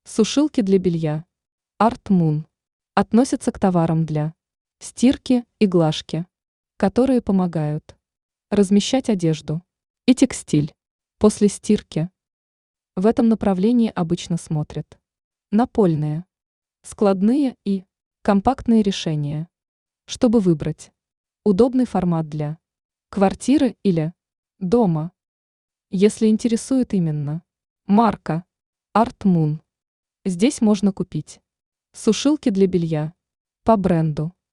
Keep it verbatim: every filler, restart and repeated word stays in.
Сушилки для белья Art Moon относятся к товарам для стирки и глажки, которые помогают размещать одежду и текстиль после стирки. В этом направлении обычно смотрят напольные, складные и компактные решения, чтобы выбрать удобный формат для квартиры или дома. Если интересует именно марка Art Moon, здесь можно купить сушилки для белья по бренду